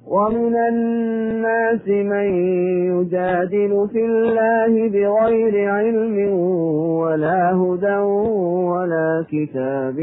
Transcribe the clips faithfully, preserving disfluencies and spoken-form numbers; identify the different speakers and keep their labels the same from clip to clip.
Speaker 1: ومن الناس من يجادل في الله بغير علم ولا هدى ولا كتاب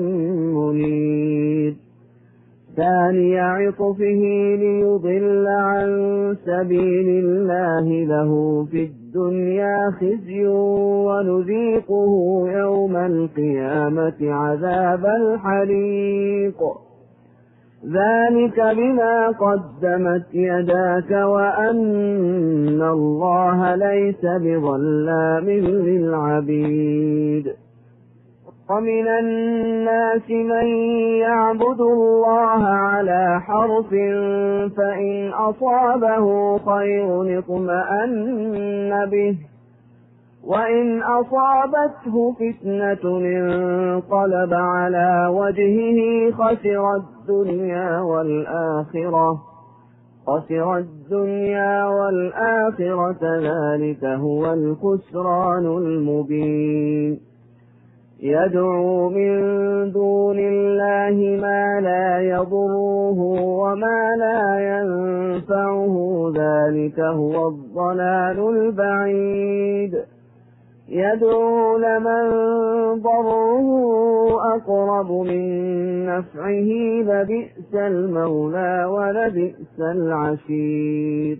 Speaker 1: منير ثاني عطفه ليضل عن سبيل الله له في الدنيا خزي ونذيقه يوم القيامة عذاب الحريق ذلك بما قدمت يداك وأن الله ليس بظلام للعبيد ومن الناس من يعبد الله على حرف فإن أصابه خير اطمأن به وإن أصابته فتنة انقلب على وجهه خسر الدنيا والآخرة خسر الدنيا والآخرة ذلك هو الخسران المبين يدعو من دون الله ما لا يضره وما لا ينفعه ذلك هو الضلال البعيد يدعو لمن ضره أقرب من نفعه لبئس المولى ولبئس العشير.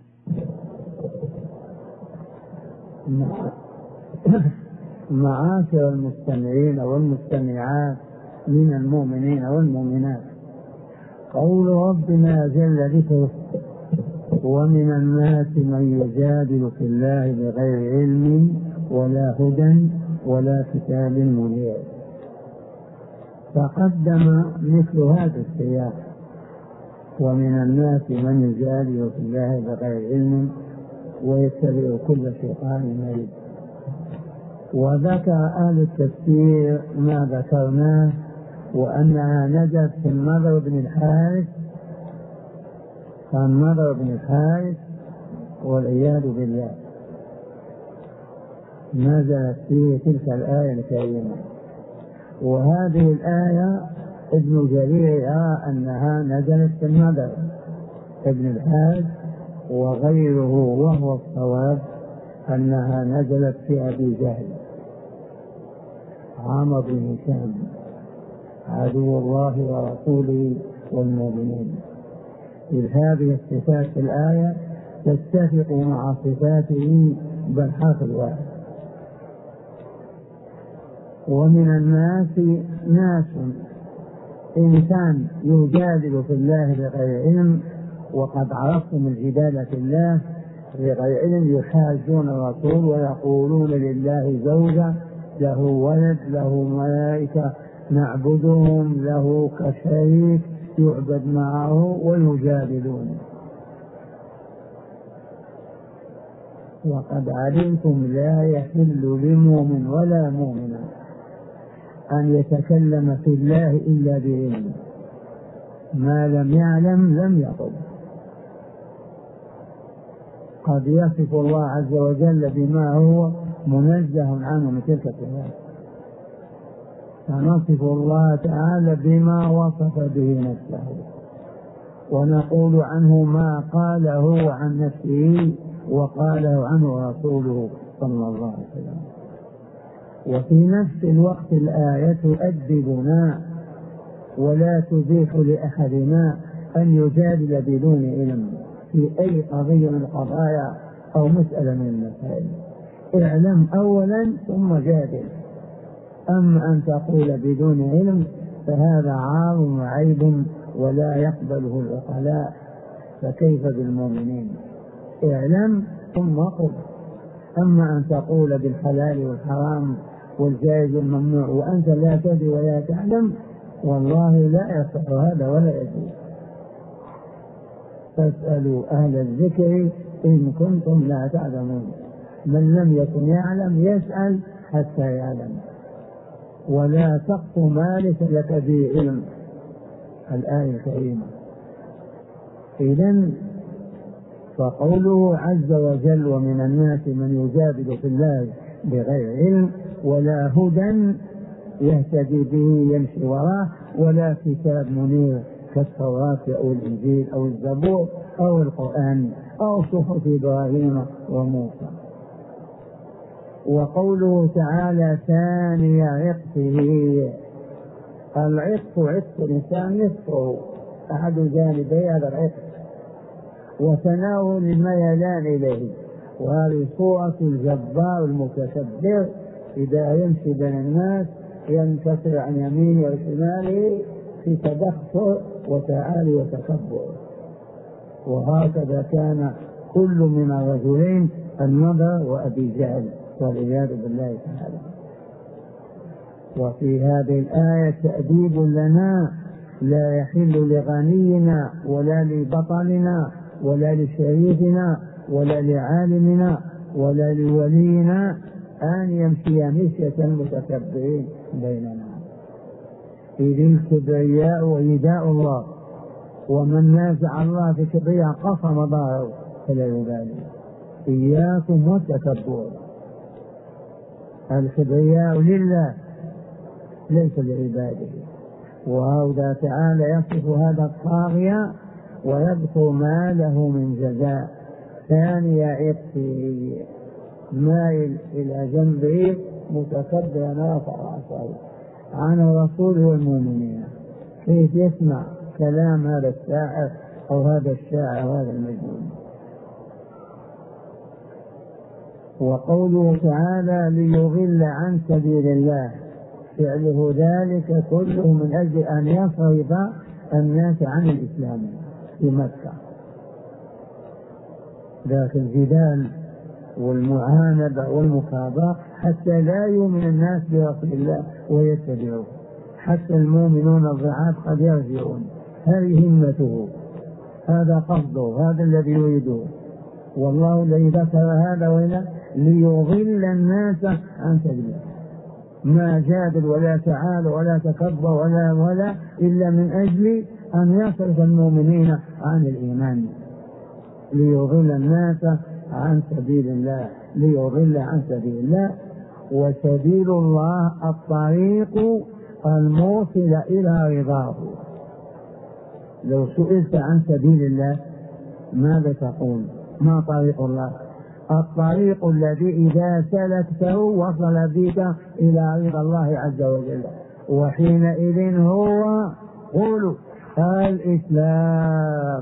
Speaker 2: معاشر المستمعين والمستمعات من المؤمنين والمؤمنات، قول ربنا جل ذكره: ومن الناس من يجادل في الله بغير علم ولا هدى ولا كتاب منير. فقدم مثل هذا السياق: ومن الناس من يجادل في الله بغير علم ويتبع كل شيطان مريد. وذكر أهل التفسير ما ذكرناه، وأنها نزلت في النضر بن الحارث فالنضر بن الحارث والعياذ بالله نزلت فيه تلك الآية الكريمة. وهذه الآية ابن جرير يرى أنها نزلت في النضر بن الحارث، وغيره وهو الصواب أنها نزلت في أبي جهل عمرو بن هشام عدو الله ورسوله والمؤمنين، إذ هذه الصفات في الآية تتفق مع صفاته بل حرف الواحد. ومن الناس ناس إنسان يجادل في الله بغير علم، وقد عرفتم الجدال في الله بغير علم، يحاجون الرسول ويقولون لله زوجة، له ولد، له ملائكة نعبدهم، له كشريك يعبد معه، ويجادلون. وقد علمتم لا يحل لمؤمن ولا مؤمنة أن يتكلم في الله إلا بعلم، ما لم يعلم لم يقل. قد يصف الله عز وجل بما هو منزه عنه من تلك الصفات، فنصف الله تعالى بما وصف به نفسه، ونقول عنه ما قاله عن نفسه وقاله عنه رسوله صلى الله عليه وسلم. وفي نفس الوقت الآية تؤدبنا ولا تبيح لأحدنا أن يجادل بدون علم في أي قضية من القضايا أو مسألة من المسائل. اعلم أولا ثم جادل. أما أن تقول بدون علم فهذا عار وعيب ولا يقبله العقلاء، فكيف بالمؤمنين؟ اعلم ثم قل. أما أن تقول بالحلال والحرام والجائز والممنوع وأنت لا تدري ولا تعلم، والله لا يصح هذا ولا يجوز. فاسألوا أهل الذكر إن كنتم لا تعلمون. من لم يكن يعلم يسأل حتى يعلم، ولا تقف ما ليس لك به علم. الآية الكريمة. إذن فقوله عز وجل: ومن الناس من يجادل في الله بغير علم ولا هدى يهتدي به يمشي وراه ولا كتاب منير كالتوراة أو الإنجيل أو الزبور أو القرآن أو صحف إبراهيم وموسى. وقوله تعالى ثاني عطفه، العطف عطف الإنسان نصفه أحد جانبي هذا العطف وتناول الميلان إليه، وهذه صورة الجبار المتكبر إذا يمشي بين الناس ينكسر عن يمينه وشماله في تدخل وتعالي وتكبر. وهكذا كان كل من الرجلين النضر وأبي جهل والعياذ بالله تعالى. وفي هذه الآية تأديب لنا، لا يحل لغنينا ولا لبطلنا ولا لشريفنا ولا لعالمنا ولا لولينا أن يمشي مشية المتكبرين بيننا، إذ الكبرياء وإيذاء الله، ومن نازع الله في كبرياء قصم ظهره فلا يبالي. إياكم والتكبر، الكبرياء لله ليس لعباده. وهذا تعالى يصف هذا الطاغية ويذكر ما له من جزاء. ثاني عطفه مائل إلى جنبه متكبرا رافع رأسه عن الرسول والمؤمنين، كيف يسمع كلام هذا الساحر أو هذا الشاعر أو هذا المجنون. وقوله تعالى ليضل عن سبيل الله، فعله ذلك كله من أجل أن يصرف الناس عن الإسلام في مكة. ذاك الجدال والمعاندة والمكابرة حتى لا يؤمن الناس برسول الله ويتبعوه، حتى المؤمنون الضعاف قد يرجعون. هذه همته، هذا قصده، هذا الذي يريده. والله الذي ذكر هذا وإلا ليضل الناس عن سبيل الله، ما جادل ولا تعال ولا تكبر ولا ولا إلا من أجل أن يصرف المؤمنين عن الإيمان، ليضل الناس عن سبيل الله، ليضل عن سبيل الله. وسبيل الله الطريق الموصل إلى رضاه. لو سئلت عن سبيل الله ماذا تقول؟ ما طريق الله؟ الطريق الذي إذا سلكته وصل بك إلى رضا الله عز وجل، وحينئذ هو قولوا الإسلام.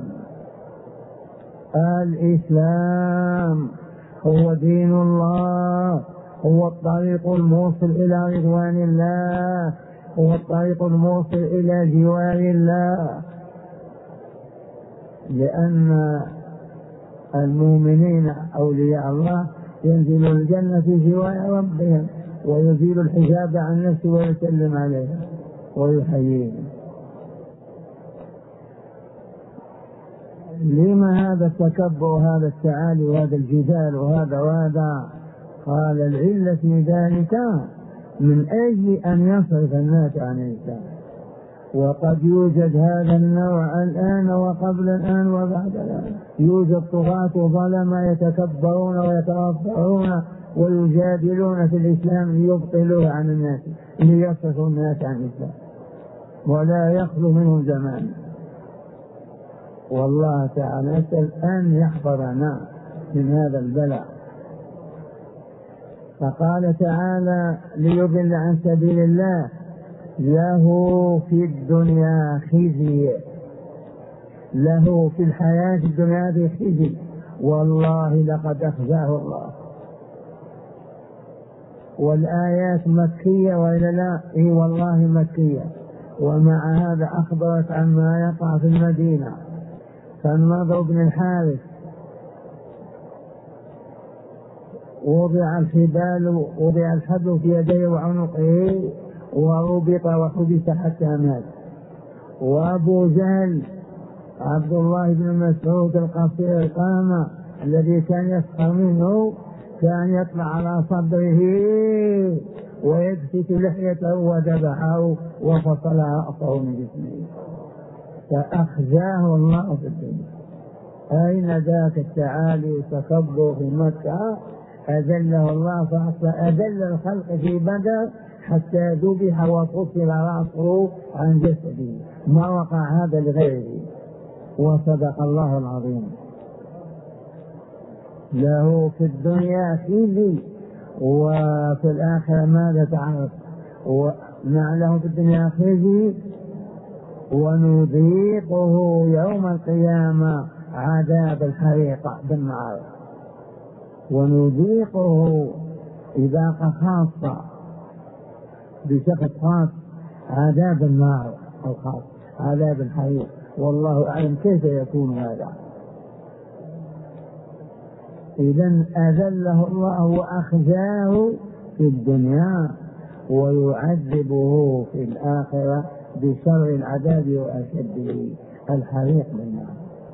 Speaker 2: الإسلام هو دين الله، هو الطريق الموصل إلى رضوان الله، هو الطريق الموصل إلى جوار الله. لأن المؤمنين أولياء الله ينزل الجنة في جوار ربهم ويزيل الحجاب عن نفسه ويسلم عليها ويحييهم. لما هذا التكبر وهذا التعالي وهذا الجدال وهذا وهذا؟ قال العلة في ذلك من أجل أن يصرف الناس عن الإسلام. وقد يوجد هذا النوع الآن وقبل الآن وبعد الآن، يوجد طغاة ظلمة يتكبرون ويترفعون ويجادلون في الإسلام ليبطلوه عن الناس، ليصرفوا الناس عن الإسلام، ولا يخلو منهم زمان. والله تعالى نسأل أن يحفظنا من هذا البلاء. فقال تعالى ليضل عن سبيل الله له في الدنيا خزي، له في الحياة الدنيا خزي، والله لقد أخزاه الله. والآيات مكية وإلا لا؟ إيه والله مكية. ومع هذا أخبرت عن ما يقع في المدينة. فالنضر بن الحارث وضع الحبال وضع الحبل في يديه وعنقه وربط وحبس حتى مات. وأبو جهل عبد الله بن مسعود القصير القامة الذي كان يسخر منه كان يطلع على صدره ويدفت لحيته وذبحه وفصل رأسه من جسمه، فأخزاه الله في الدنيا. أين ذاك التعالي والتكبر في مكة؟ أذله الله فأذل الخلق في بدر حتى ذبح وفصل رأسه عن جسده ما وقع هذا لغيره. وصدق الله العظيم. له في الدنيا خزي وفي الآخرة ماذا تعرف؟ له في الدنيا خزي ونذيقه يوم القيامة عذاب الحريق بالنار. ونذيقه إذاقة خاصة بشخص خاص عذاب النار الخاص عذاب الحريق، والله أعلم كيف يكون هذا. إذن أذله الله وأخزاه في الدنيا ويعذبه في الآخرة بشر العذاب وأشده الحريق بالنار.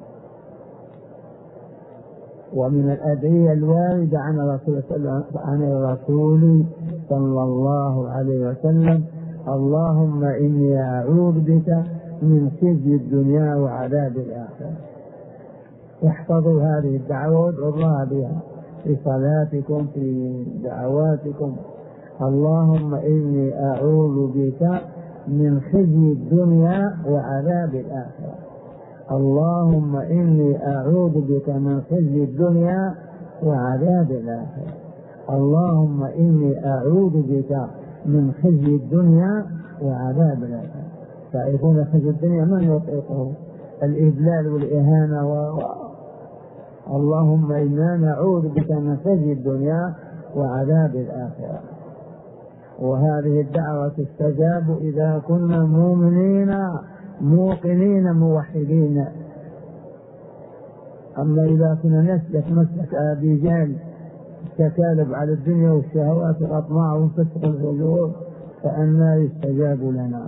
Speaker 2: ومن الأدعية الواردة عن الرسول عن الرسول صلى الله عليه وسلم: اللهم إني أعوذ بك من خزي الدنيا وعذاب الآخرة. احفظوا هذه الدعوة وادعوا الله بها في صلاتكم في دعواتكم. اللهم إني أعوذ بك من خزي الدنيا وعذاب الآخرة. اللهم إني أعوذ بك من خزي الدنيا وعذاب الآخرة. اللهم إني أعوذ بك من خزي الدنيا وعذاب الآخرة. تعرفون خزي الدنيا من يطيقه؟ الإذلال والإهانة و... اللهم إنا نعوذ بك من خزي الدنيا وعذاب الآخرة. وهذه الدعوة تستجاب إذا كنا مؤمنين موقنين موحدين. أما إذا كنا نسلك مسلك أبي جهل التكالب على الدنيا والشهوات والأطماع والفسق والفجور فأنى يستجاب لنا.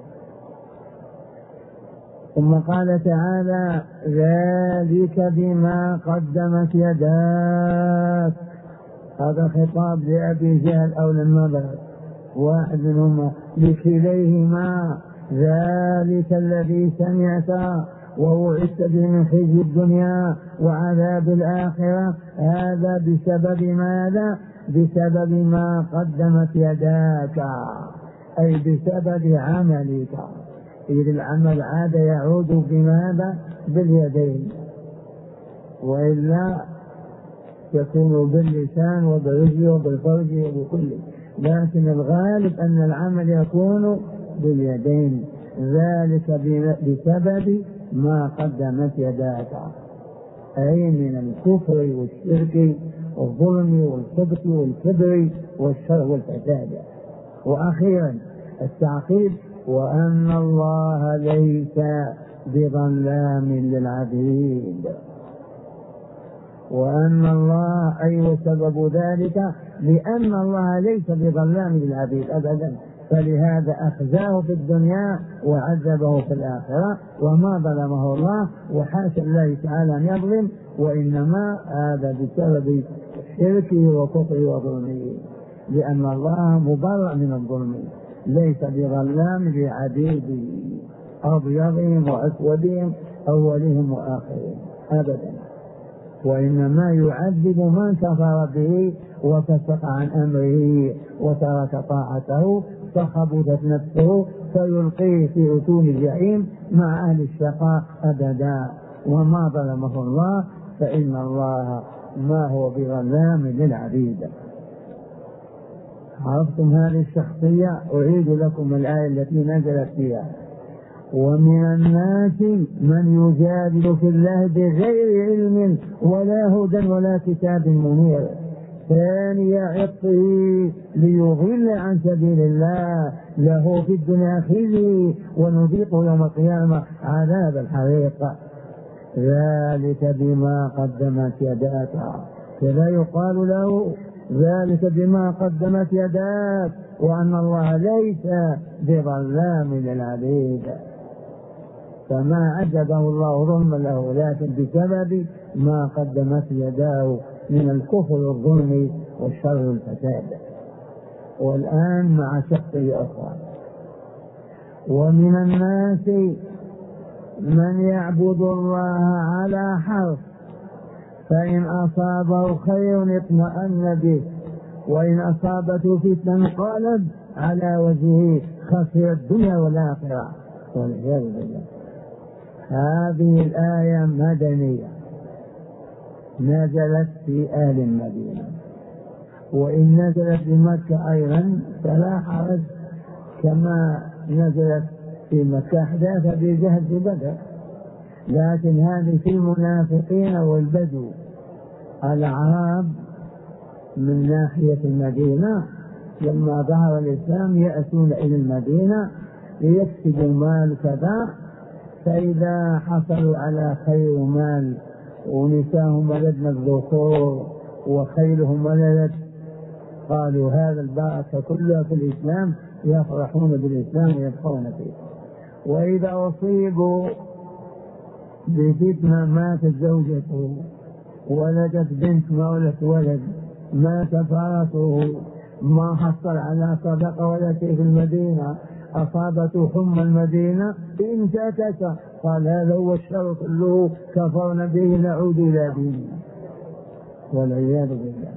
Speaker 2: ثم قال تعالى: ذلك بما قدمت يداك. هذا خطاب لأبي جهل أو لما بلغ واحد منهما لكليهما. ذلك الذي سمعت ووعدت به من خزي الدنيا وعذاب الآخرة هذا بسبب ماذا؟ بسبب ما قدمت يداك، أي بسبب عملك. إذ العمل عاد يعود بماذا؟ باليدين، وإلا يكون باللسان وبالرجل وبالفرج وبكل، لكن الغالب أن العمل يكون باليدين. ذلك بسبب ما قدمت يداك، أي من الكفر والشرك والظلم والخبث والكبر والشر والفساد. وأخيرا التعقيب: وأن الله ليس بظلام للعبيد. وأن الله أي سبب ذلك لأن الله ليس بظلام للعبيد أبدا، فلهذا أخزاه في الدنيا وعذبه في الآخرة، وما ظلمه الله، وحاشا الله تعالى أن يظلم، وإنما هذا بسبب شركه وكفره وظلمه، لأن الله مبرأ من الظلم، ليس بظلام لعبيده أبيضهم وأسودهم أولهم وآخرهم أبدا، وإنما يعذب من كفر به وفسق عن أمره وترك طاعته فخبثت نفسه فيلقيه في أتون الجحيم مع أهل الشقاء أبدا. وما ظلمه الله فإن الله ما هو بظلام للعبيد. عرفتم هذه الشخصية؟ أعيد لكم الآية التي نزلت فيها: ومن الناس من يجادل في الله بغير علم ولا هدى ولا كتاب منير ثاني عطفه ليضل عن سبيل الله له في الدنيا خزي ونذيقه يوم القيامة عذاب الحريق. ذلك بما قدمت يداك، كذا يقال له ذلك بما قدمت يداك، وأن الله ليس بظلام للعبيد. فما عذبه الله ظلما له، لكن بسبب ما قدمت يداه من الكفر والظلم والشر والفساد. والآن مع شخصية أخرى: ومن الناس من يعبد الله على حرف فإن أصابه خير اطمأن به وإن أصابته فتنة انقلب على وجهه خسر الدنيا والآخرة والعياذ بالله. هذه الآية مدنية نزلت في أهل المدينة، وإن نزلت في مكة أيضا فلا حرج، كما نزلت في مكة أحداث أبي جهل في بدر، لكن هذه في المنافقين والبدو. الأعراب من ناحية المدينة لما ظهر الإسلام يأتون إلى المدينة ليكسبوا مال كذا، فإذا حصلوا على خير مال ونساهم ولدنا الذكور وخيلهم ولدت قالوا هذا البركة كلها في الإسلام، يفرحون بالإسلام ويبقون فيه. وإذا أصيبوا بفتنة ماتت زوجته ولدت بنت ما ولدت ولد، مات فرسه ما حصل على صدقة ولا شيء في المدينة، أصابته حمى المدينة انتكس، قال هذا هو الشر كله، كفرنا به نعود إلى ديننا والعياذ بالله.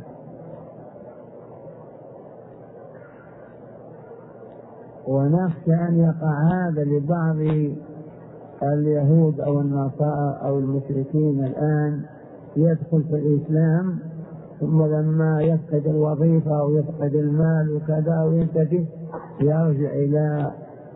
Speaker 2: ونخشى أن يقع هذا لبعض اليهود أو النصارى أو المشركين الآن، يدخل في الإسلام ثم لما يفقد الوظيفة أو يفقد المال وكذا وينتهي يرجع إلى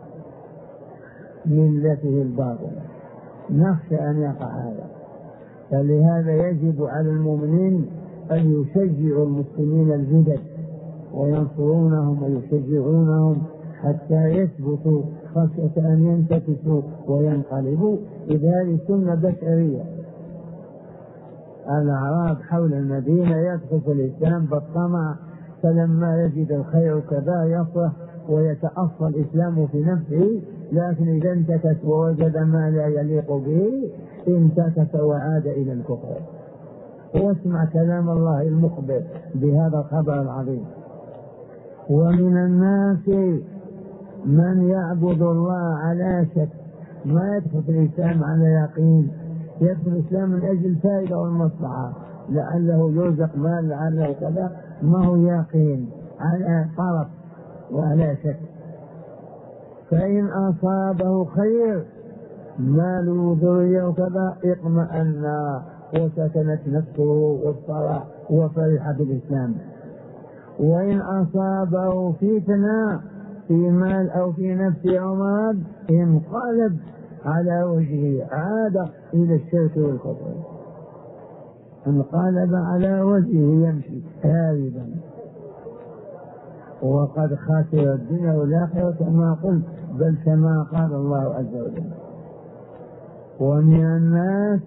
Speaker 2: ملته الباطلة. نخشى أن يقع هذا، فلهذا يجب على المؤمنين أن يشجعوا المسلمين الجدد وينصرونهم ويشجعونهم حتى يثبتوا، خشية أن ينتكسوا وينقلبوا. إذ هذه سنة بشرية. الأعراب حول المدينة يدخل في الإسلام بالطمع، فلما يجد الخير كذا يفرح ويتأصل الإسلام في نفسه، لكن إذا انتكس ووجد ما لا يليق به انتكس وعاد إلى الكفر. واسمع كلام الله المخبر بهذا الخبر العظيم: ومن الناس من يعبد الله على شك، ما يدخل في الإسلام على يقين، يدخل الإسلام من أجل الفائدة والمصلحة، لعله يرزق مال لعله كذا، ما هو يقين، على طرف وعلى شك. فإن أصابه خير مال وذرية وكذا اطمأن وسكنت نفسه واصطلح وفرح بالإسلام. وإن أصابه فتنة في مال أو في نفسه أو مرض انقلب على وجهه، عاد إلى الشرك والكفر، انقلب على وجهه يمشي هاربا، وقد خسر الدنيا والآخرة كما قلت، بل كما قال الله عز وجل: ومن الناس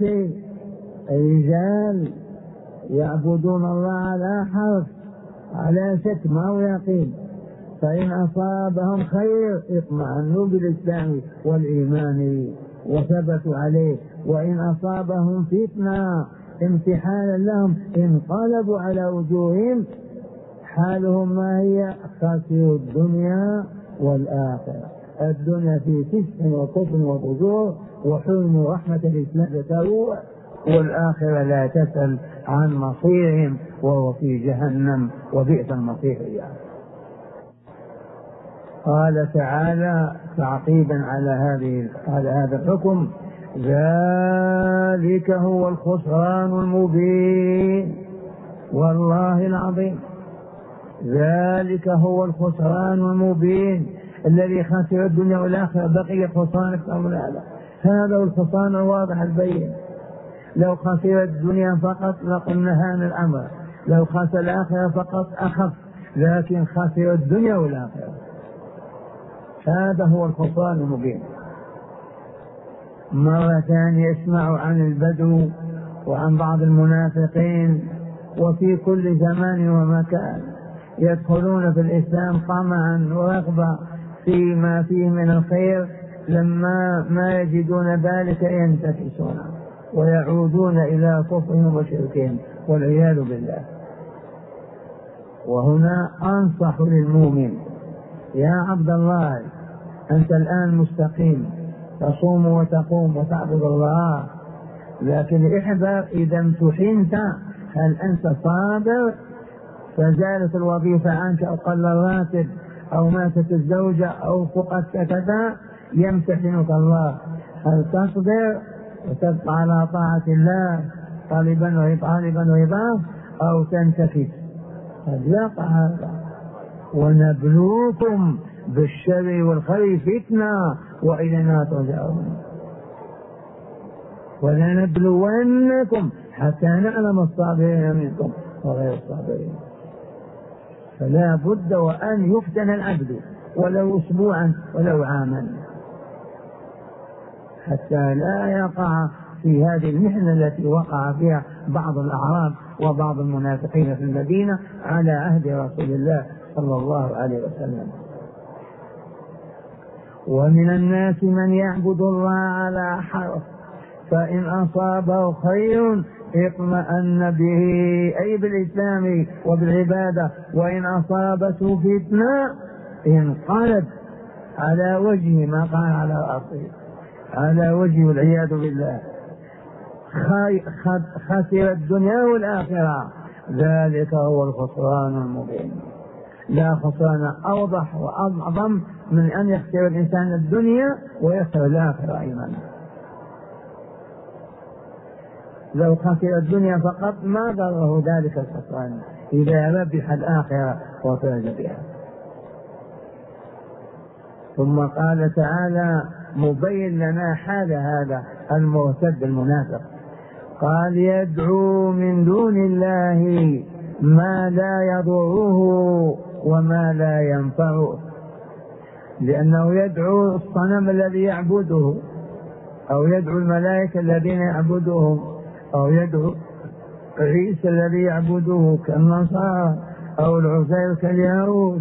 Speaker 2: رجال يعبدون الله على حرف، على شك ما هو يقين، فإن أصابهم خير اطمأنوا بالإسلام والإيمان وثبتوا عليه، وإن أصابهم فتنة امتحانا لهم انقلبوا على وجوههم، حالهم ما هي؟ خسروا الدنيا والآخرة. الدنيا في فسق وكفر وفجور وحرموا رحمة الإسلام تروع، والآخرة لا تسأل عن مصيرهم وهو في جهنم وبئس المصير. قال تعالى تعقيبا على هذه على هذا الحكم: ذلك هو الخسران المبين. والله العظيم ذلك هو الخسران المبين الذي خسر الدنيا والآخرة، بقي خسران أكثر من هذا. هذا هو الخسران الواضح البين. لو خسر الدنيا فقط لقلنا هان الأمر، لو خسر الآخرة فقط أخف، لكن خسر الدنيا والآخرة. هذا هو الخسران المبين. مرة ثانية اسمعوا عن البدو وعن بعض المنافقين، وفي كل زمان ومكان يدخلون في الإسلام طمعا ورغبة فيما فيه من الخير، لما ما يجدون ذلك ينتكسون ويعودون إلى كفرهم وشركهم والعياذ بالله. وهنا أنصح للمؤمن: يا عبد الله، أنت الآن مستقيم، تصوم وتقوم وتعبد الله، لكن احذر إذا امتحنت هل أنت صابر فزالت الوظيفة عنك أو قل الراتب أو ماتت الزوجة أو فقدت كذا، يمتحنك الله، هل تصبر وتبقى على طاعة الله طالبا وطالبا رضاه أو تنتكس؟ قد يقع هذا. ونبلوكم بالشر والخير فتنة وإلينا ترجعون. ولنبلونكم حتى نعلم الصابرين منكم وغير الصابرين. فلا بد وأن يفتن العبد ولو أسبوعا ولو عاما حتى لا يقع في هذه المحنة التي وقع فيها بعض الأعراب وبعض المنافقين في المدينة على عهد رسول الله صلى الله عليه وسلم. ومن الناس من يعبد الله على حرف فإن أصابه خير اطمأن به أي بالإسلام وبالعبادة، وإن أصابته فتنة انقلب على وجهه، ما قال على رأسه، على وجهه والعياذ بالله، خسر الدنيا والآخرة. ذلك هو الخسران المبين. لا خسران أوضح وأعظم من أن يخسر الإنسان الدنيا ويخسر الآخرة أيضا. لو خسر الدنيا فقط ما ضره ذلك الخسران إذا ربح الآخرة وفاز بها. ثم قال تعالى مبين لنا حال هذا المرتد المنافق، قال يدعو من دون الله ما لا يضره وما لا ينفعه، لأنه يدعو الصنم الذي يعبده، أو يدعو الملائكة الذين يعبدهم، أو يدعو عيسى الذي يعبده كالنصارى، أو العزير كاليهود.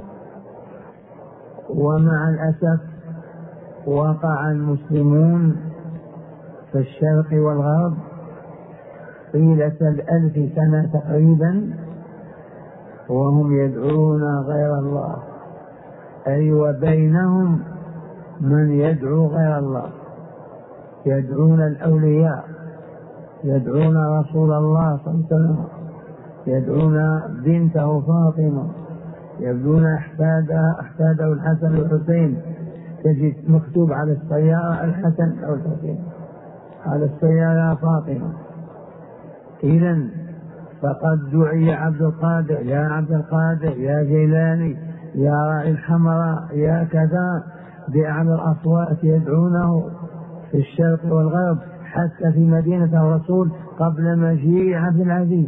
Speaker 2: ومع الأسف وقع المسلمون في الشرق والغرب طيلة الألف سنة تقريبا وهم يدعون غير الله، أي وبينهم من يدعو غير الله، يدعون الأولياء، يدعون رسول الله صلى الله عليه وسلم، يدعون بنته فاطمة، يدعون أحفاده أحفاده الحسن والحسين، تجد مكتوب على السيارة الحسن أو الحسين، على السيارة فاطمة. إذن فقد دعي عبد القادر، يا عبد القادر، يا جيلاني، يا راعي الحمراء، يا كذا، بأعلى الأصوات يدعونه في الشرق والغرب، حتى في مدينة الرسول قبل مجيء عبد العزيز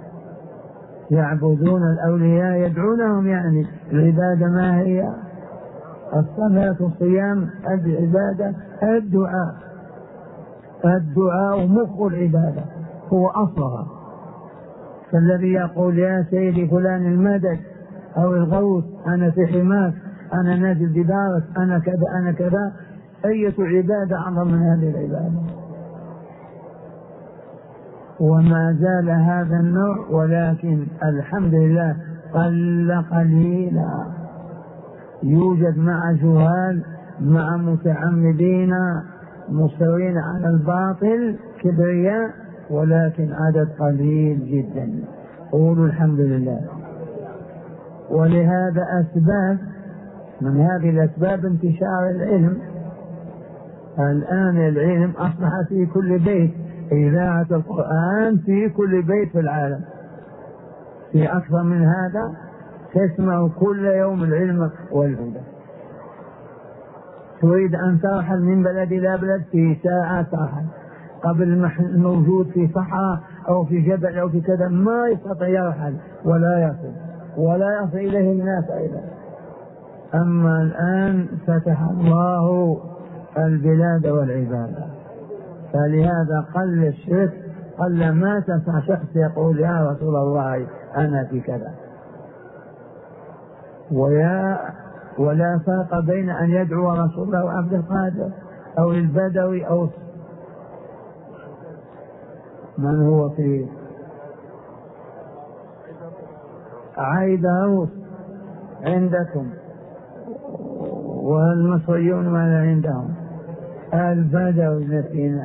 Speaker 2: يعبدون الأولياء يدعونهم. يعني العبادة ما هي؟ الصلاة والصيام، العبادة الدعاء، الدعاء مخ العبادة هو أصلها. فالذي يقول يا سيدي فلان المدد أو الغوث، أنا في حماك، أنا نازل بدارك، أنا كذا أنا كذا، أية عبادة أعظم من هذه العبادة؟ وما زال هذا النوع، ولكن الحمد لله قل قليلا. يوجد مع جهال، مع متعمدين مصرين على الباطل كبرياء، ولكن عدد قليل جدا. قولوا الحمد لله. ولهذا أسباب، من هذه الأسباب انتشار العلم. الآن العلم أصبح في كل بيت، إذاعة القرآن في كل بيت في العالم. في أكثر من هذا تسمع كل يوم العلم والهدى. تريد أن ترحل من بلد إلى بلد في ساعة ترحل. قبل موجود في صحراء أو في جبل أو في كذا ما يستطيع يرحل ولا يصل ولا يصل إليه الناس أيضا. أما الآن فتح الله البلاد والعبادة، فلهذا قل الشرك، قل ما تسمع شخص يقول يا رسول الله أنا في كذا. ويا ولا فرق بين أن يدعو رسول الله وعبد القادر أو البدوي أو من هو في عيدروس عندكم، والمصريون ماذا عندهم؟ البدوي نسينا.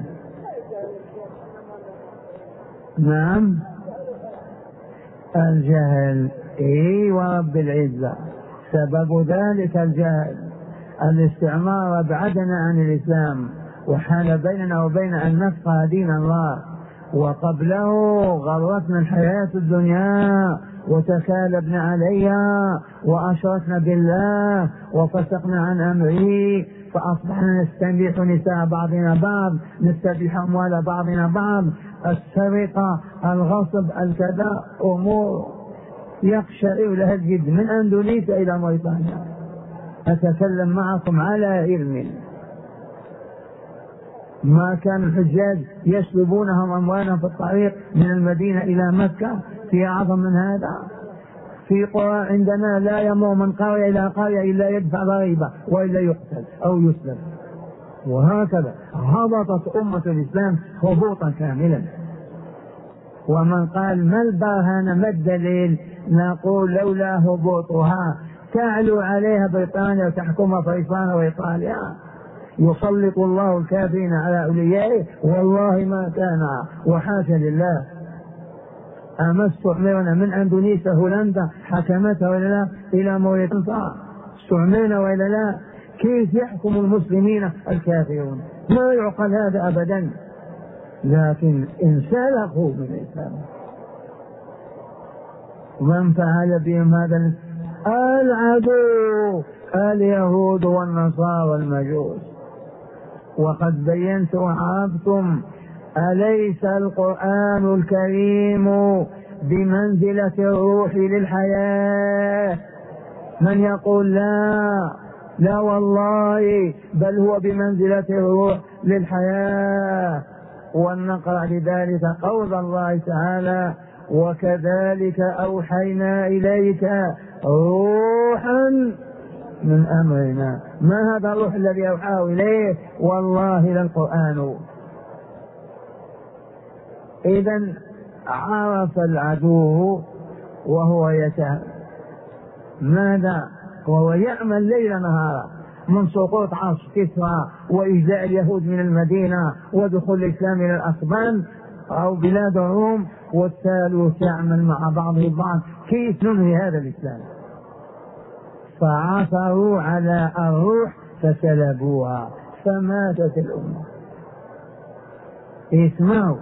Speaker 2: نعم الجهل. اي ورب العزة سبب ذلك الجهل. الاستعمار أبعدنا عن الإسلام وحال بيننا وبين أن نفقه دين الله، وقبله غرتنا الحياة الدنيا وتكالبنا عليها وأشركنا بالله وفسقنا عن أمره، فأصبحنا نستبيح نساء بعضنا بعض، نستبيح أموال بعضنا بعض، السرقة، الغصب، الكذا، أمور يقشعر لها الجد من أندونيسيا إلى موريتانيا. أتكلم معكم على علم. ما كان الحجاج يسلبونهم أموالهم في الطريق من المدينة إلى مكة في أعظم من هذا؟ في قرى عندنا لا يمر من قرية إلى قرية إلا يدفع ضريبة وإلا يقتل أو يسلب. وهكذا هبطت أمة الإسلام هبوطا كاملا. ومن قال ما البرهان ما الدليل؟ نقول لولا هبوطها تعلو عليها بريطانيا وتحكمها فرنسا وإيطاليا، يسلط الله الكافرين على أوليائه، والله ما كان وحاشا لله. أما استعمرنا من أندونيسيا هولندا حكمتها ولا لا إلى موريتانيا، استعمرنا ولا لا؟ كيف يحكم المسلمين الكافرون؟ ما يعقل هذا أبدا. لكن انسلخوا من الإسلام. من فعل بهم هذا العدو اليهود والنصارى والمجوس. وقد بينت وعرفتم أليس القرآن الكريم بمنزلة الروح للحياة؟ من يقول لا لا والله، بل هو بمنزلة الروح للحياة. ولنقرأ لذلك قول الله تعالى: وكذلك أوحينا إليك روحا من أمرنا. ما هذا الروح الذي أوحاه إليه؟ والله للقرآن. إذن عرف العدو وهو يتهم ماذا؟ وهو يعمل ليل نهارا من سقوط عصر كسرى وإجزاء اليهود من المدينة ودخول الإسلام إلى الأسبان أو بلاد الروم، والثالث يعمل مع بعضه البعض كيف ننهي هذا الإسلام. فعثروا على الروح فسلبوها فماتت الأمة. اسمعوا،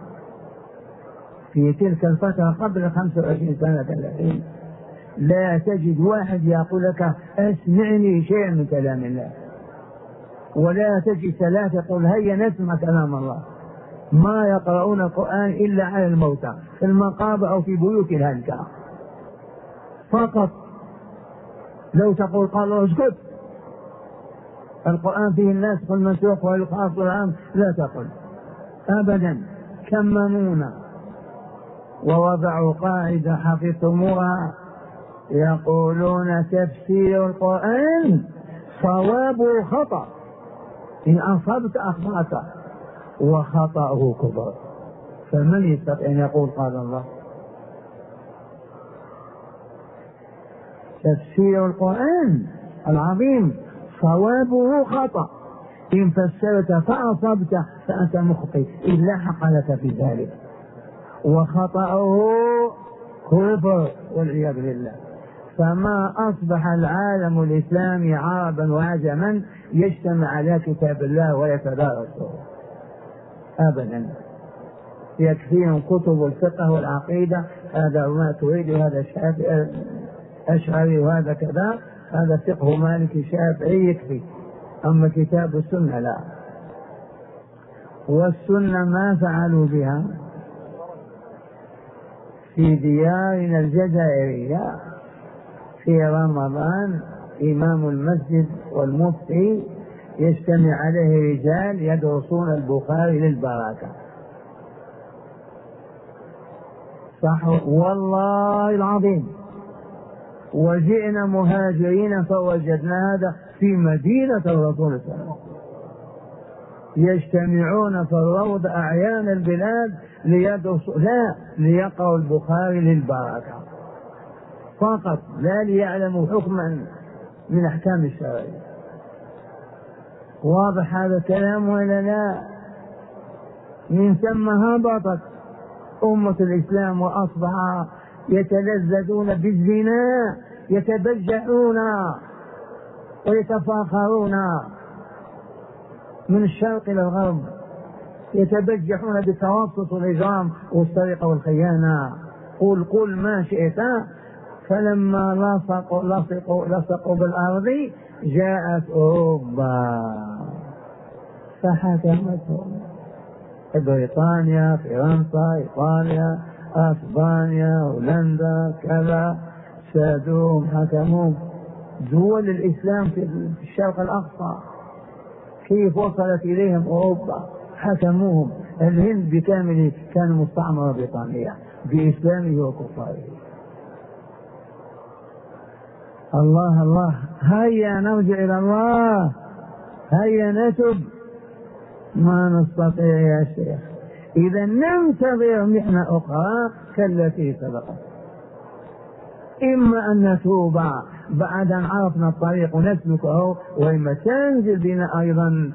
Speaker 2: في تلك الفترة قبل خمسة وعشرين سنة ثلاثين لا تجد واحد يقول لك اسمعني شيئا من كلام الله، ولا تجد ثلاثة يقول هيا نسمع كلام الله. ما يقرؤون القرآن إلا على الموتى في المقابر أو في بيوت الهلكة فقط. لو تقول قال الله اسكت، القرآن فيه الناسخ والمنسوخ والخاص والعام، لا تقل أبدا. كممونا ووضعوا قاعدة حفظتموها، يقولون تفسير القرآن صوابه خطأ، إن أصبت أخطأت وخطأه كبر. فمن يستطيع أن يقول قال الله؟ تفسير القرآن العظيم صوابه خطأ، إن فسرت فأصبت فأنت مخطئ، إن لا حق لك في ذلك، وخطأه كفر والعياذ بالله. فما أصبح العالم الإسلامي عربا وعجما يجتمع على كتاب الله ويتدارسه أبدا. يكفيهم كتب الفقه والعقيدة، هذا ما تريد، هذا شافعي أشعري وهذا كذا، هذا فقه مالكي شافعي يكفي. أما كتاب السنة لا. والسنة ما فعلوا بها في ديارنا الجزائرية في رمضان إمام المسجد والمفتي يجتمع عليه رجال يدرسون البخاري للبركة. صح والله العظيم. وجئنا مهاجرين فوجدنا هذا في مدينة الرسول صلى الله عليه وسلم، يجتمعون في الروض أعيان البلاد ليدرسوا، لا ليقرأوا البخاري للبركة فقط، لا ليعلموا حكما من أحكام الشرعية. واضح هذا الكلام ولا لا؟ من ثم هبطت أمة الإسلام وأصبح يتلذذون بالزنا، يتبجحون ويتفاخرون من الشرق إلى الغرب، يتبجحون بالتوسط والإجرام والسرقة والخيانة. قل قل ما شئت. فلما لصقوا لصقوا لصقوا بالأرض جاءت أوروبا فحكمتهم، بريطانيا، فرنسا، إيطاليا، أسبانيا، هولندا، كذا، سادوهم حكموهم. دول الإسلام في الشرق الأقصى كيف وصلت إليهم أوروبا؟ حكموهم. الهند بكامل كان مستعمرة بريطانية بإسلامه وكفاره. الله الله، هيا نرجع إلى الله، هيا نتب. ما نستطيع يا شيخ، إذا ننتظر محنة أخرى كالتي سبقت. إما أن نتوب بعد أن عرفنا الطريق ونسلكه، وإما تنزل بنا أيضا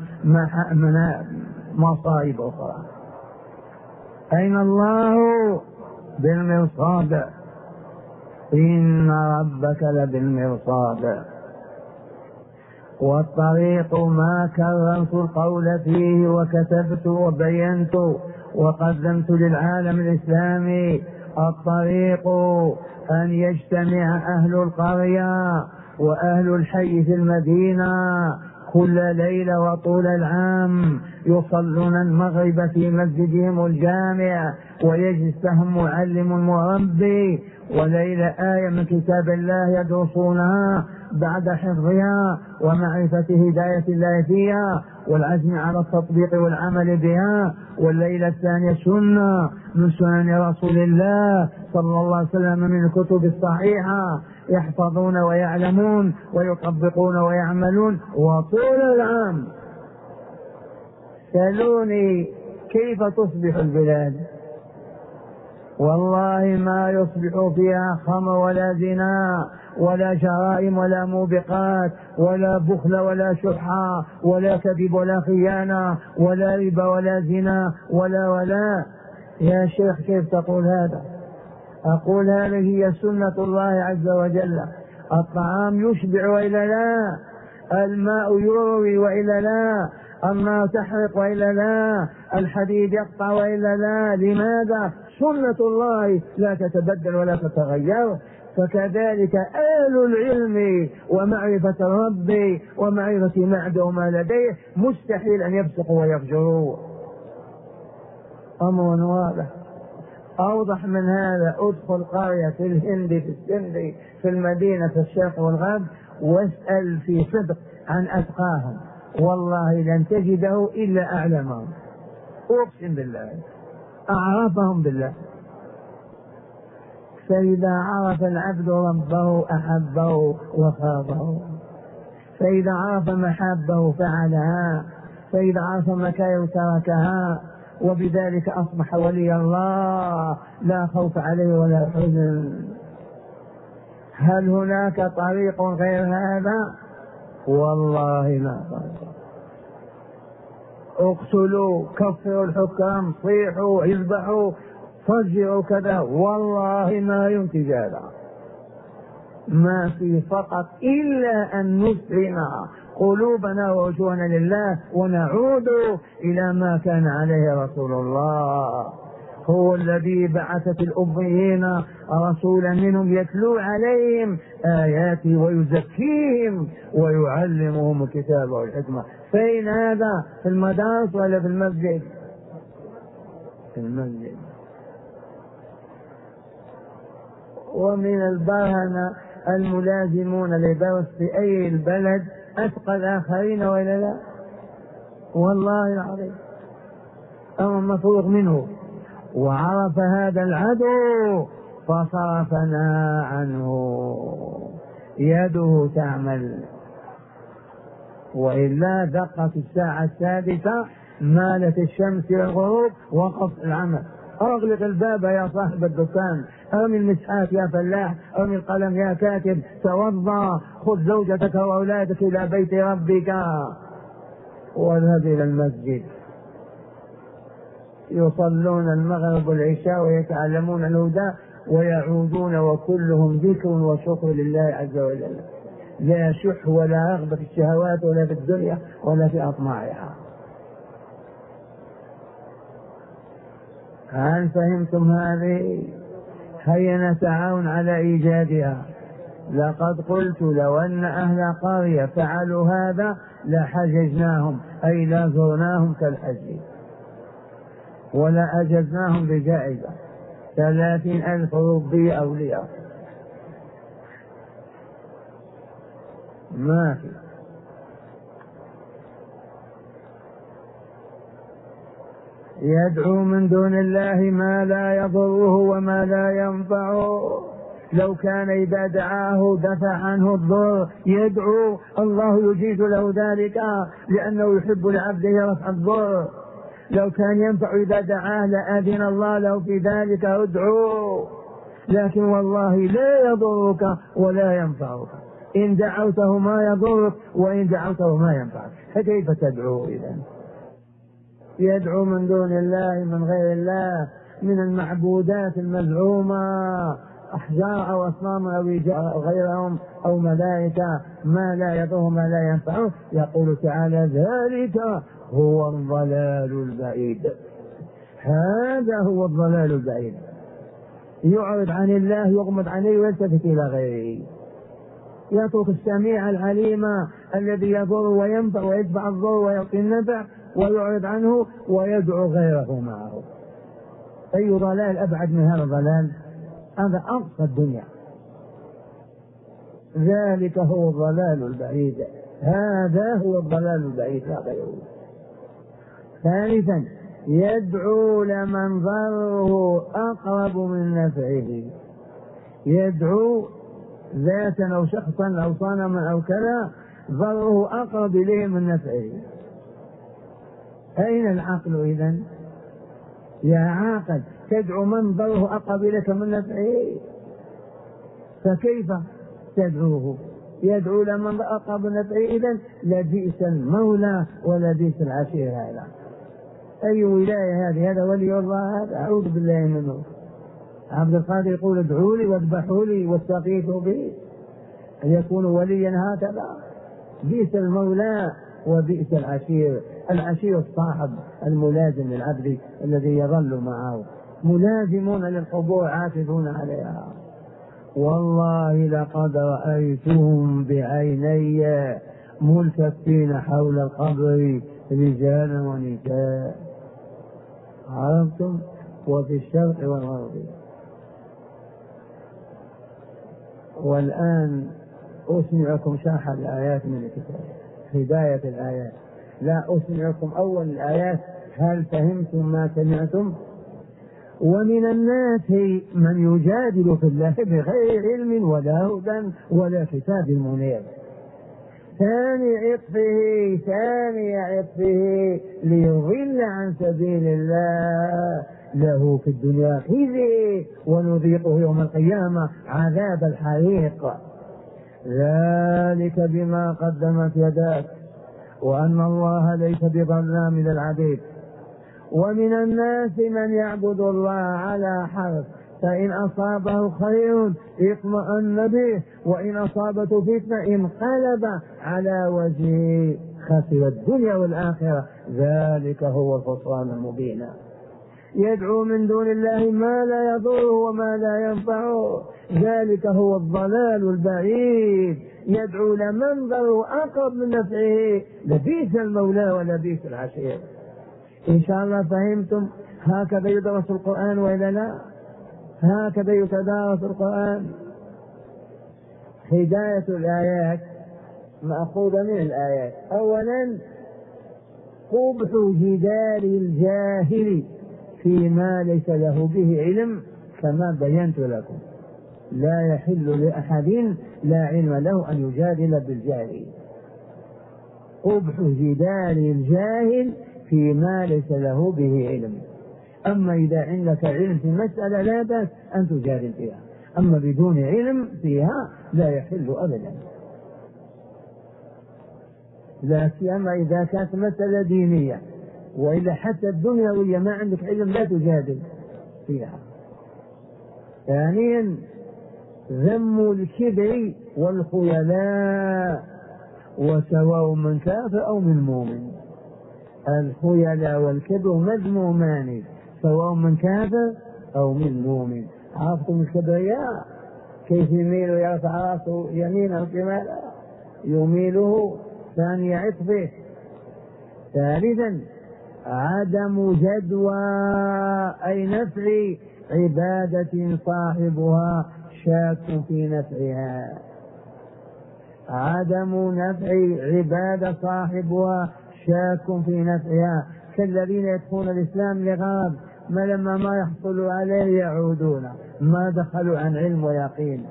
Speaker 2: مصائب أخرى. أين الله؟ بالمرصاد، إن ربك لبالمرصاد. والطريق ما كررت القول فيه وكتبت وبينت وقدمت للعالم الإسلامي. الطريق أن يجتمع أهل القرية وأهل الحي في المدينة كل ليلة وطول العام، يصلون المغرب في مسجدهم الجامع، ويجلسهم معلم مربي، وليلة آية من كتاب الله يدرسونها بعد حفظها ومعرفة هداية الله فيها والعزم على التطبيق والعمل بها. والليلة الثانية سنة من سنن رسول الله صلى الله عليه وسلم من الكتب الصحيحة، يحفظون ويعلمون ويطبقون ويعملون وطول العام. سألوني كيف تصبح البلاد؟ والله ما يصبح فيها خمر ولا زنا ولا جرائم ولا موبقات ولا بخل ولا شحة ولا كذب ولا خيانة ولا ربا ولا زنا ولا ولا. يا شيخ كيف تقول هذا؟ أقول هذه هي سنة الله عز وجل. الطعام يشبع وإلا لا، الماء يروي وإلا لا، النار تحرق وإلا لا، الحديد يقطع وإلا لا. لماذا؟ سنة الله لا تتبدل ولا تتغير. فكذلك أهل العلم ومعرفة الرب ومعرفة ما عنده وما لديه مستحيل أن يفسقوا ويفجروا. أمر واضح. أوضح من هذا، ادخل قرية في الهند، في السند، في المدينة، في الشرق والغرب، واسأل في صدق عن أتقاهم، والله لن تجده إلا أعلمهم، أقسم بالله، أعرفهم بالله. فإذا عرف العبد ربه أحبه وخافه، فإذا عرف محبه فعلها، فإذا عرف مكاره تركها، وبذلك أصبح ولي الله لا خوف عليه ولا حزن. هل هناك طريق غير هذا؟ والله ما طريق. اقتلوا، كفروا الحكام، صيحوا، اذبحوا، فجروا كذا، والله ما ينتج هذا. ما في فقط إلا أن نسلم قلوبنا ووجوهنا لله ونعود إلى ما كان عليه رسول الله. هو الذي بعث في الأميين رسولا منهم يتلو عليهم آياته ويزكيهم ويعلمهم الكتاب والحكمة. فين هذا؟ في المدارس ولا في المسجد؟ في المسجد. ومن البرهنة الملازمون لدرس في أي البلد أتقى الآخرين وإلا لا؟ والله العظيم أمر مفروغ منه. وعرف هذا العدو فصرفنا عنه، يده تعمل، وإلا دقت الساعة السادسة مالت الشمس والغروب وقف العمل. أغلق الباب يا صاحب الدكان، ارمي المسحات يا فلاح، ارمي القلم يا كاتب، توضأ، خذ زوجتك وأولادك إلى بيت ربك واذهب إلى المسجد. يصلون المغرب والعشاء ويتعلمون الهدى ويعودون وكلهم ذكر وشكر لله عز وجل. لا شح ولا رغبة في الشهوات ولا في الدنيا ولا في أطماعها. هل فهمتم هذه؟ هيا نتعاون على إيجادها. لقد قلت لو أن أهل قرية فعلوا هذا لحججناهم، أي لا زرناهم كالحج، ولا أجزناهم بجائزة ثلاثين ألف روبية أو ليرة، ما في. يدعو من دون الله ما لا يضره وما لا ينفعه. لو كان إذا دعاه دفع عنه الضر يدعو، الله يجيز له ذلك لأنه يحب لعبده رفع الضر. لو كان ينفع إذا دعاه لأذن الله له في ذلك ادعو، لكن والله لا يضرك ولا ينفعك. إن دعوته ما يضرك وإن دعوته ما ينفعك، فكيف تدعو إذن؟ يدعو من دون الله من غير الله من المعبودات المزعومة، أحجار أو أصنام أو غيرهم أو ملائكة، ما لا يضره ما لا ينفعه. يقول تعالى ذلك هو الضلال البعيد. هذا هو الضلال البعيد، يعرض عن الله يغمض عليه ويلتفت إلى غيره، يترك السميع العليم الذي يضر وينفع ويدفع الضر ويعطي النفع ويعرض عنه ويدعو غيره معه. أي ضلال أبعد من هذا الضلال؟ هذا أقصى الدنيا. ذلك هو الضلال البعيد، هذا هو الضلال البعيد لا غيره. ثالثا يدعو لمن ضره أقرب من نفعه. يدعو ذاتا أو شخصا أو صنما أو كذا ضره أقرب إليه من نفعه. أين العقل إذن؟ يا عاقل، تدعو من ضره أقرب إليك من نفعه، فكيف تدعوه؟ يدعو لمن ضره أقرب من نفعه، إذن لبئس المولى ولبئس العشير. هذا أي ولاية هذه؟ هذا ولي الله، هذا أعوذ بالله منه. عبد القادر يقول ادعوا لي واذبحوا لي واستغيثوا بي، أن يكون وليا هكذا؟ بئس المولى وبئس العشير. العشير الصاحب الملازم للعبد الذي يظل معه، ملازمون للقبور عاكفون عليها. والله لقد رأيتهم بعيني ملتفين حول القبر رجالا ونساء، عرفتم؟ وفي الشرق والغرب. والآن أسمعكم شرح الآيات من الكتاب، هداية الآيات. لا أسمعكم أول الآيات، هل فهمتم ما سمعتم؟ ومن الناس من يجادل في الله بغير علم ولا هدى ولا كتاب منير. ثاني عطفه ثاني عطفه ليضل عن سبيل الله، له في الدنيا خزي ونذيقه يوم القيامة عذاب الحريق. ذلك بما قدمت يداك وأن الله ليس بظلام للعبيد. ومن الناس من يعبد الله على حرف، فإن أصابه خير اطمأن به وإن أصابته فتنة انقلب على وجهه خسر الدنيا والآخرة. ذلك هو الخسران المبين. يدعو من دون الله ما لا يضره وما لا ينفعه، ذلك هو الضلال البعيد. يدعو لمن ضره أقرب من نفعه، لبئس المولى ولبئس العشير. إن شاء الله فهمتم. هكذا يدرس القرآن وإلا لا؟ هكذا يتدارس القرآن. هداية الآيات مأخوذة من الآيات. أولا قبح جدال الجاهل فيما ليس له به علم، كما بينت لكم. لا يحل لأحد لا علم له أن يجادل بالجاهل. قبح جدال الجاهل فيما ليس له به علم. أما إذا عندك علم في مسألة لا بأس أن تجادل فيها، أما بدون علم فيها لا يحل أبدا. لا سيما إذا كانت مسألة دينية، وإلا حتى الدنيوية ما عندك علم لا تجادل فيها. ثانيا ذم الكبر والخيلاء، وسواء من كافر أو من مؤمن. الخيلاء والكبر مذمومان سواء من كافر أو من مؤمن. عرفتم الكبرياء كيف يميل ويرفع راسه يمينا وشمالا؟ يميله ثاني عطفه. ثالثا عدم جدوى أي نفع عبادة صاحبها شاك في نفعها. عدم نفع عبادة صاحبها شاك في نفعها، كالذين يدخلون الإسلام لغرض ما لما ما يحصلوا عليه يعودون، ما دخلوا عن علم ويقين.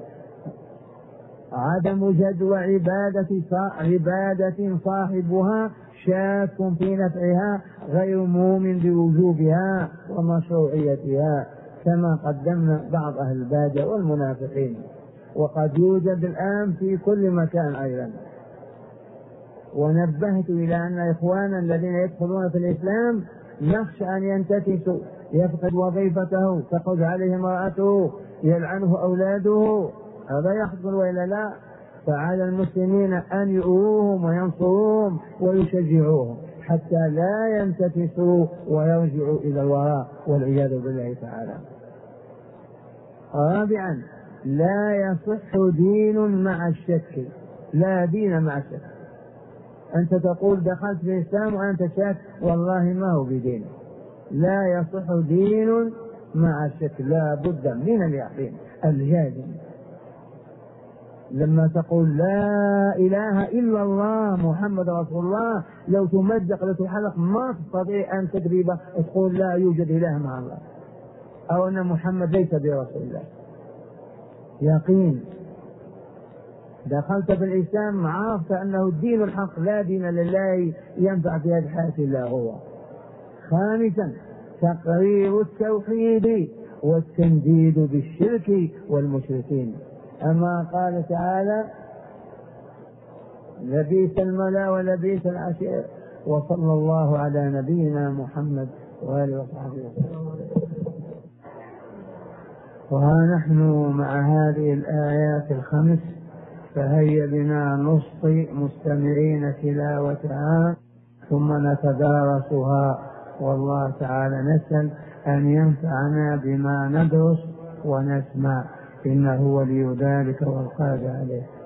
Speaker 2: عدم جدوى عبادة عبادة صاحبها شاك في نفعها غير مؤمن بوجوبها ومشروعيتها، كما قدمنا بعض أهل البادية والمنافقين، وقد يوجد الآن في كل مكان أيضا. ونبهت إلى أن إخوانا الذين يدخلون في الإسلام نخشى أن ينتكسوا، يفقد وظيفته، تقعد عليه امرأته، يلعنه أولاده، هذا يحصل وإلا لا؟ فعلى المسلمين أن يؤوهم وينصروهم ويشجعوهم حتى لا ينتكسوا ويرجعوا إلى الوراء والعياذ بالله تعالى. رابعا لا يصح دين مع الشك. لا دين مع الشك. أنت تقول دخلت في الإسلام وأنت شاك، والله ما هو بدين. لا يصح دين مع الشك، لا بد من اليقين الجازم. لما تقول لا إله إلا الله محمد رسول الله، لو تمزق لو تحلق ما تستطيع أن تكذب تقول لا يوجد إله مع الله أو أن محمد ليس برسول الله. يقين. دخلت في الإسلام عرفت أنه الدين الحق، لا دين لله ينفع في هذه الحياة إلا هو. خامسا تقرير التوحيد والتنديد بالشرك والمشركين، أما قال تعالى لبئس المولى ولبئس العشير. وصلى الله على نبينا محمد وآله وصحبه وسلم. وها نحن مع هذه الآيات الخمس، فهيا بنا نصغي مستمعين تلاوتها ثم نتدارسها، والله تعالى نسأل أن ينفعنا بما ندرس ونسمع، إنه ولي ذلك والقادر عليه.